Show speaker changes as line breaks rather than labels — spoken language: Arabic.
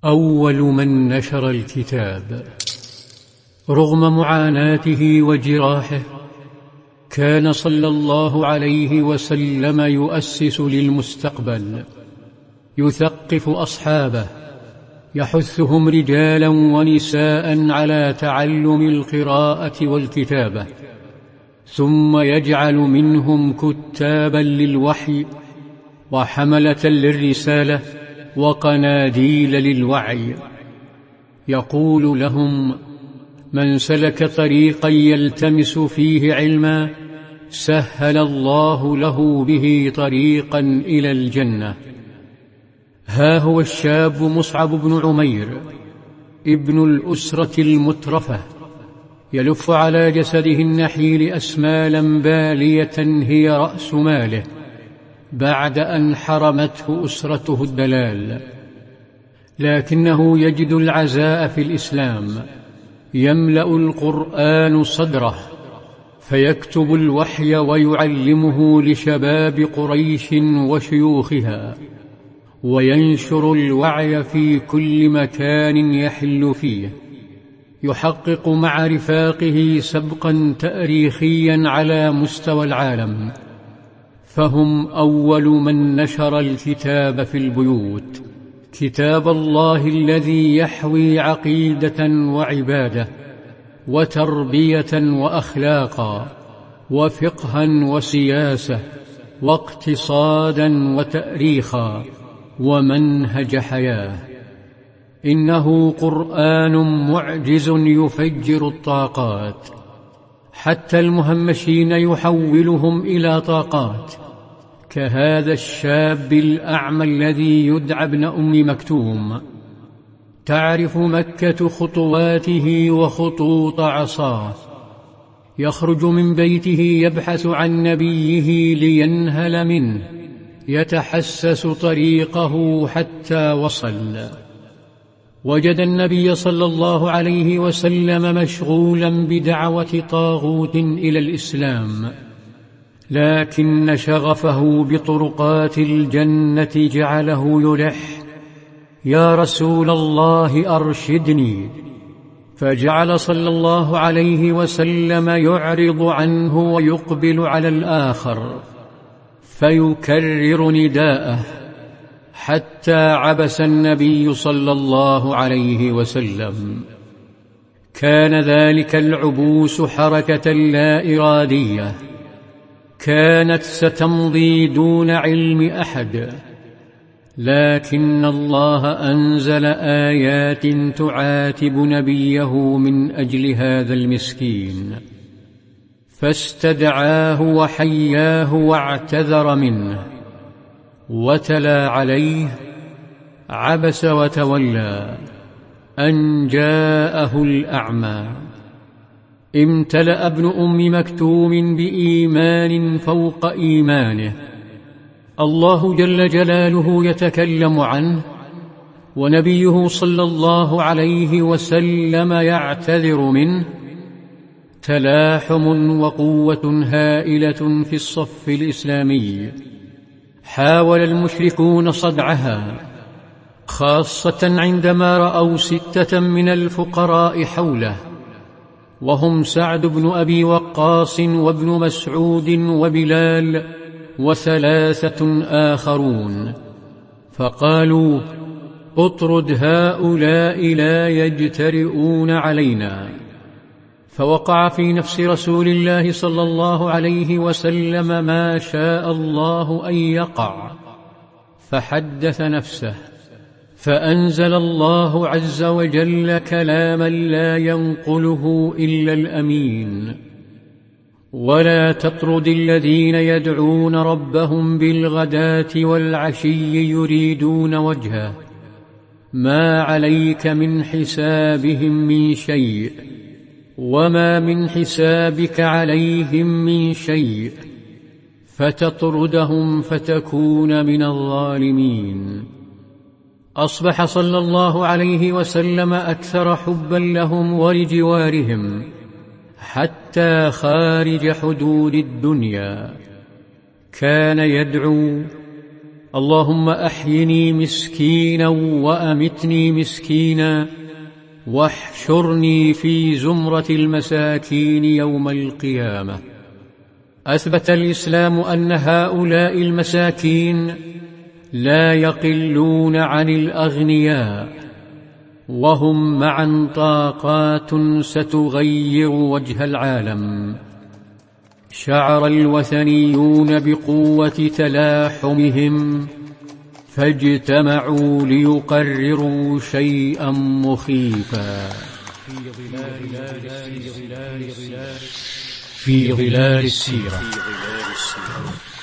أول من نشر الكتاب. رغم معاناته وجراحه كان صلى الله عليه وسلم يؤسس للمستقبل، يثقف أصحابه، يحثهم رجالا ونساء على تعلم القراءة والكتابة، ثم يجعل منهم كتابا للوحي وحملة للرسالة وقناديل للوعي. يقول لهم: من سلك طريقا يلتمس فيه علما سهل الله له به طريقا إلى الجنة. ها هو الشاب مصعب بن عمير ابن الأسرة المترفة يلف على جسده النحيل أسمالا بالية هي رأس ماله بعد أن حرمته أسرته الدلال، لكنه يجد العزاء في الإسلام، يملأ القرآن صدره، فيكتب الوحي ويعلمه لشباب قريش وشيوخها، وينشر الوعي في كل مكان يحل فيه، يحقق مع رفاقه سبقا تاريخيا على مستوى العالم، فهم أول من نشر الكتاب في البيوت، كتاب الله الذي يحوي عقيدة وعبادة وتربية وأخلاقا وفقها وسياسة واقتصادا وتأريخا ومنهج حياة. إنه قرآن معجز يفجر الطاقات، حتى المهمشين يحولهم إلى طاقات، كهذا الشاب الأعمى الذي يدعى ابن أم مكتوم. تعرف مكة خطواته وخطوط عصاه، يخرج من بيته يبحث عن نبيه لينهل منه، يتحسس طريقه حتى وصل. وجد النبي صلى الله عليه وسلم مشغولا بدعوة طاغوت إلى الإسلام، لكن شغفه بطرقات الجنة جعله يلح: يا رسول الله أرشدني. فجعل صلى الله عليه وسلم يعرض عنه ويقبل على الآخر، فيكرر نداءه حتى عبس النبي صلى الله عليه وسلم. كان ذلك العبوس حركة لا إرادية كانت ستمضي دون علم أحد، لكن الله أنزل آيات تعاتب نبيه من أجل هذا المسكين، فاستدعاه وحياه واعتذر منه، وتلا عليه: عبس وتولى أن جاءه الأعمى. امتلأ ابن أم مكتوم بإيمان فوق إيمانه، الله جل جلاله يتكلم عنه، ونبيه صلى الله عليه وسلم يعتذر منه. تلاحم وقوة هائلة في الصف الإسلامي، حاول المشركون صدعها، خاصة عندما رأوا 6 من الفقراء حوله، وهم سعد بن أبي وقاص وابن مسعود وبلال و3 آخرون، فقالوا: اطرد هؤلاء لا يجترئون علينا. فوقع في نفس رسول الله صلى الله عليه وسلم ما شاء الله أن يقع، فحدث نفسه، فأنزل الله عز وجل كلاما لا ينقله إلا الأمين: ولا تطرد الذين يدعون ربهم بالغداة والعشي يريدون وجهه ما عليك من حسابهم من شيء وما من حسابك عليهم من شيء، فتطردهم فتكون من الظالمين. أصبح صلى الله عليه وسلم أكثر حبا لهم ولجوارهم حتى خارج حدود الدنيا. كان يدعو: اللهم أحيني مسكينا وأمتني مسكينا، واحشرني في زمرة المساكين يوم القيامة. أثبت الإسلام أن هؤلاء المساكين لا يقلون عن الأغنياء، وهم معا طاقات ستغير وجه العالم. شعر الوثنيون بقوة تلاحمهم، فاجتمعوا ليقرروا شيئا مخيفا. في ظلال السيرة.